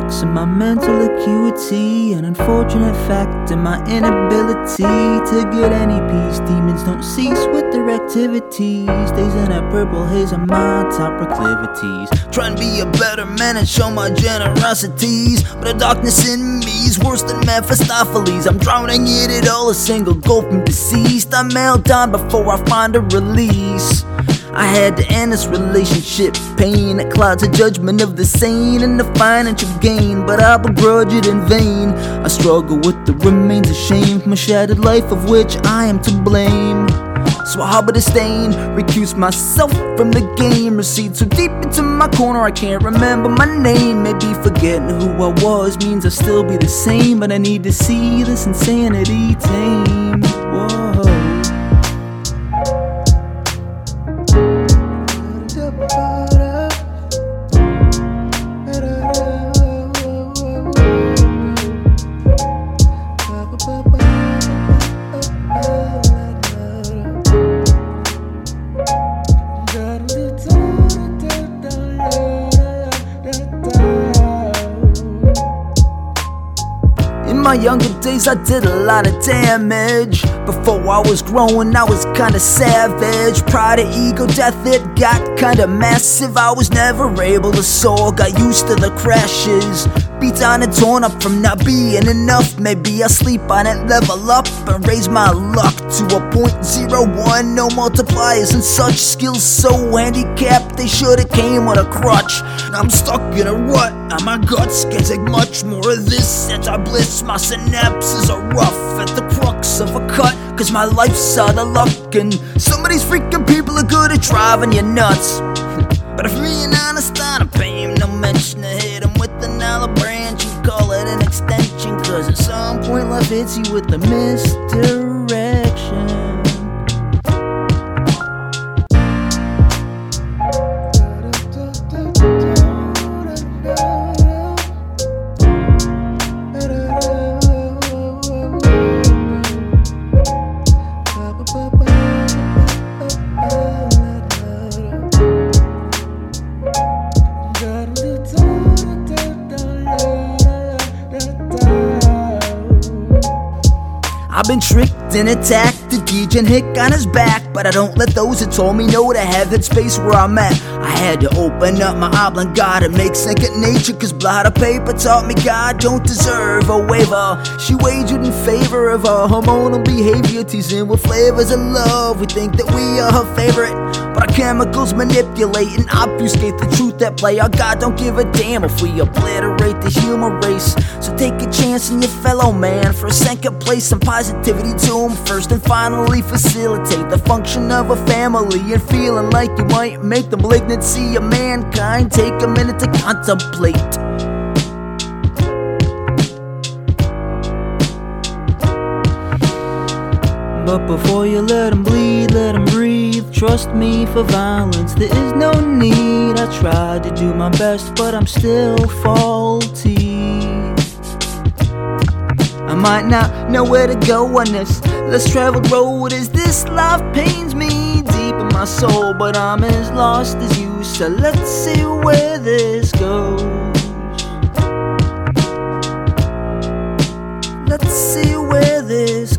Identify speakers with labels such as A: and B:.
A: lacks in my mental acuity, an unfortunate fact in my inability to get any peace. Demons don't cease with their activities, days in a purple haze on my top proclivities. Trying to be a better man and show my generosities, but the darkness in me is worse than Mephistopheles. I'm drowning in it all, a single goal from deceased. I melt down before I find a release. I had to end this relationship, pain that clouds the judgment of the sane and the financial gain, but I begrudge it in vain. I struggle with the remains of shame from a shattered life of which I am to blame. So I harbor disdain, recuse myself from the game, recede so deep into my corner I can't remember my name. Maybe forgetting who I was means I'll still be the same, but I need to see this insanity tame. Whoa. In my younger days I did a lot of damage. Before I was growing I was kinda savage. Pride and ego, death, it got kinda massive. I was never able to soar, got used to the crashes. Beat down and torn up from not being enough. Maybe I sleep on it, level up and raise my luck to a 0.01. No multipliers and such, skills so handicapped they shoulda came with a crutch. I'm stuck in a rut, and my guts can't take much more of this anti-bliss. My synapses are rough at the crux of a cut, cause my life's out of luck, and some of these freaking people are good at driving you nuts. But if being honest, I don't pay him no mention to hit him with an olive branch and call it an extension, cause at some point life hits you with a misdirection. I've been tricked and attacked, the Dejan hick on his back, but I don't let those who told me no to have that space where I'm at. I had to open up my oblongata and make second nature, cause blot of paper taught me God don't deserve a waiver. She wagered in favor of her hormonal behavior, teasing with flavors of love. We think that we are her favorite, but our chemicals manipulate and obfuscate the truth at play. Our God don't give a damn if we obliterate the human race. So take a chance on your fellow man for a second place, some positivity to him first, and finally facilitate the function of a family. And feeling like you might make the malignancy of mankind, take a minute to contemplate. But before you let him bleed, let him breathe. Trust me, for violence there is no need. I tried to do my best, but I'm still faulty. I might not know where to go on this less traveled road, as this life pains me deep in my soul. But I'm as lost as you, so let's see where this goes. Let's see where this